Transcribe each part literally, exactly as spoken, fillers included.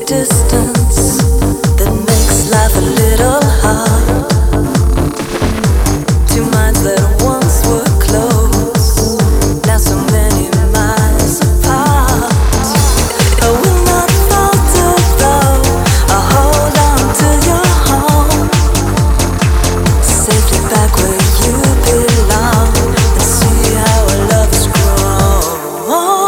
distance that makes life a little hard. Two minds that once were close, now so many miles apart. I will not falter though, I'll hold on to your home, safely back where you belong, and see how our love has grown.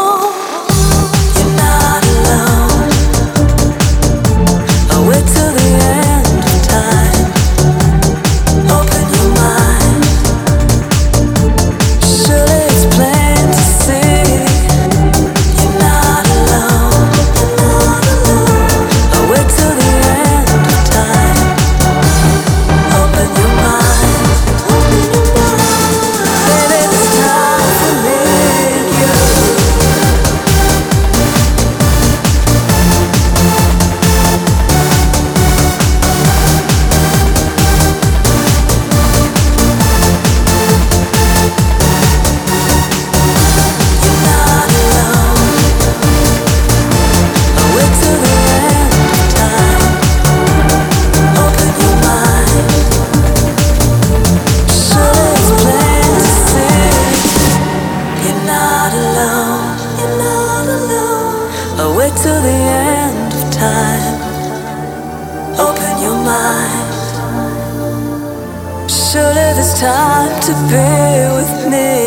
Wait till the end of time. Open your mind. Surely there's time to be with me.